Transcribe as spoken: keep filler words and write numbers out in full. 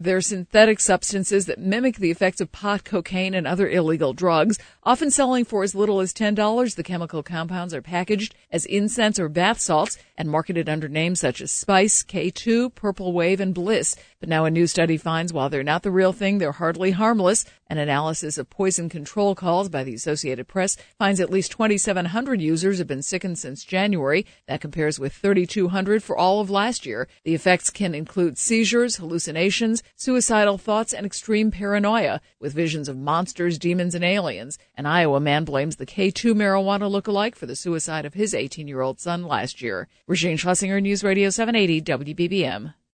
They're synthetic substances that mimic the effects of pot, cocaine, and other illegal drugs, often selling for as little as ten dollars. The chemical compounds are packaged as incense or bath salts and marketed under names such as Spice, K two, Purple Wave, and Bliss. But now a new study finds while they're not the real thing, they're hardly harmless. An analysis of poison control calls by the Associated Press finds at least twenty-seven hundred users have been sickened since January. That compares with thirty-two hundred for all of last year. The effects can include seizures, hallucinations, suicidal thoughts, and extreme paranoia, with visions of monsters, demons, and aliens. An Iowa man blames the K two marijuana lookalike for the suicide of his eighteen-year-old son last year. Regine Schlesinger, News Radio seven eighty W B B M.